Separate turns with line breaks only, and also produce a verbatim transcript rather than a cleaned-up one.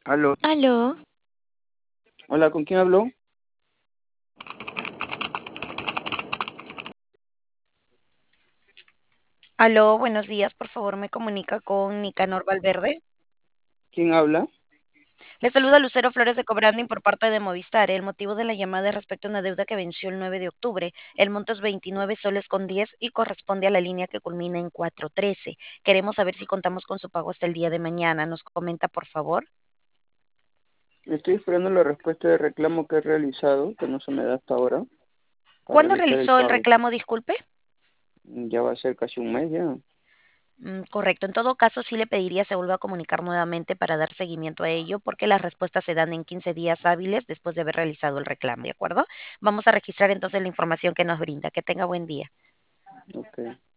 Aló,
Aló,
hola, ¿con quién hablo?
aló, buenos días, por favor me comunica con Nicanor Valverde.
¿Quién habla?
Le saluda Lucero Flores de Cobranding por parte de Movistar. El motivo de la llamada es respecto a una deuda que venció el nueve de octubre. El monto es veintinueve soles con diez y corresponde a la línea que culmina en cuatro trece. Queremos saber si contamos con su pago hasta el día de mañana. ¿Nos comenta, por favor?
Estoy esperando la respuesta de reclamo que he realizado, que no se me da hasta ahora, para
¿Cuándo
realizar el
realizó el
pago.
reclamo, disculpe?
Ya va a ser casi un mes ya.
Mm, correcto. En todo caso, sí le pediría se vuelva a comunicar nuevamente para dar seguimiento a ello, porque las respuestas se dan en quince días hábiles después de haber realizado el reclamo, ¿de acuerdo? Vamos a registrar entonces la información que nos brinda. Que tenga buen día.
Ok.